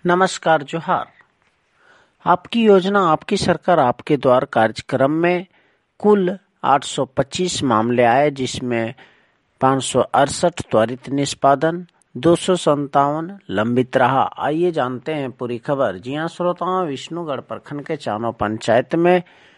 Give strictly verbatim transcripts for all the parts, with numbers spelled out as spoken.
नमस्कार, जोहार। आपकी योजना आपकी सरकार आपके द्वार कार्यक्रम में कुल आठ सौ पच्चीस मामले आए, जिसमें पाँच सौ अड़सठ त्वरित निष्पादन, दो सौ संतावन लंबित रहा। आइए जानते हैं पूरी खबर। जी हाँ श्रोताओं, विष्णुगढ़ प्रखंड के चानो पंचायत में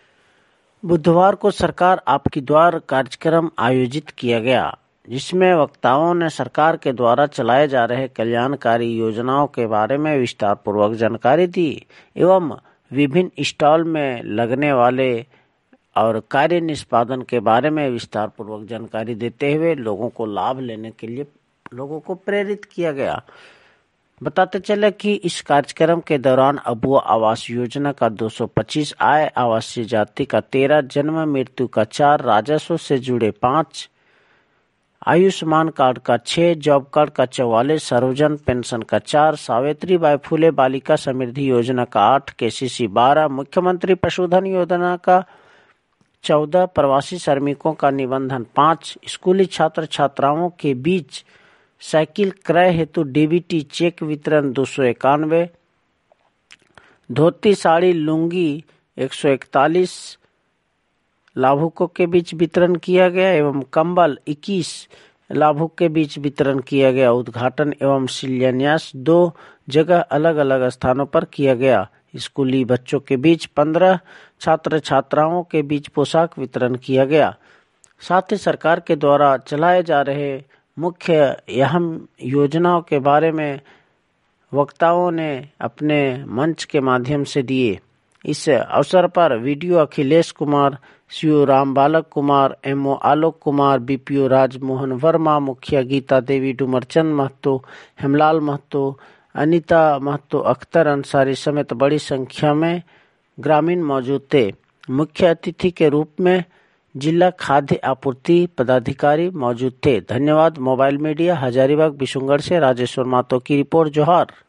बुधवार को सरकार आपकी द्वार कार्यक्रम आयोजित किया गया, जिसमें वक्ताओं ने सरकार के द्वारा चलाए जा रहे कल्याणकारी योजनाओं के बारे में विस्तार पूर्वक जानकारी दी एवं विभिन्न स्टॉल में लगने वाले और कार्य निष्पादन के बारे में विस्तार पूर्वक जानकारी देते हुए लोगों को लाभ लेने के लिए लोगों को प्रेरित किया गया। बताते चले कि इस कार्यक्रम के दौरान अबुआ आवास योजना का दो सौ पच्चीस, आय आवासीय जाति का तेरह, जन्म मृत्यु का चार, राजस्व से जुड़े पाँच, आयुष्मान कार्ड का छह, जॉब कार्ड का चौवालीस, सर्वजन पेंशन का चार, सावित्री बाई फुले बालिका समृद्धि योजना का आठ, केसीसी बारह, मुख्यमंत्री पशुधन योजना का चौदह, प्रवासी श्रमिकों का निबंधन पाँच, स्कूली छात्र छात्राओं के बीच साइकिल क्रय हेतु डीबीटी चेक वितरण दो सौ इक्यानवे, धोती साड़ी लुंगी एक सौ इकतालीस लाभुकों के बीच वितरण किया गया एवं कंबल इक्कीस लाभुक के बीच वितरण किया गया। उद्घाटन एवं शिलान्यास दो जगह अलग अलग स्थानों पर किया गया। स्कूली बच्चों के बीच पंद्रह, छात्र छात्राओं के बीच पोशाक वितरण किया गया। साथ ही सरकार के द्वारा चलाए जा रहे मुख्य अहम योजनाओं के बारे में वक्ताओं ने अपने मंच के माध्यम से दिए। इस अवसर पर BDO Akhilesh Kumar, CO Ram Balak Kumar, MO Alok Kumar, BPO Rajmohan Verma, मुखिया गीता देवी, डुमरचंद महतो, हेमलाल महतो, अनीता महतो, अख्तर अंसारी समेत बड़ी संख्या में ग्रामीण मौजूद थे। मुख्य अतिथि के रूप में जिला खाद्य आपूर्ति पदाधिकारी मौजूद थे। धन्यवाद। मोबाइल मीडिया, हजारीबाग, बिशुनगढ़ से राजेश्वर महतो की रिपोर्ट। जोहार।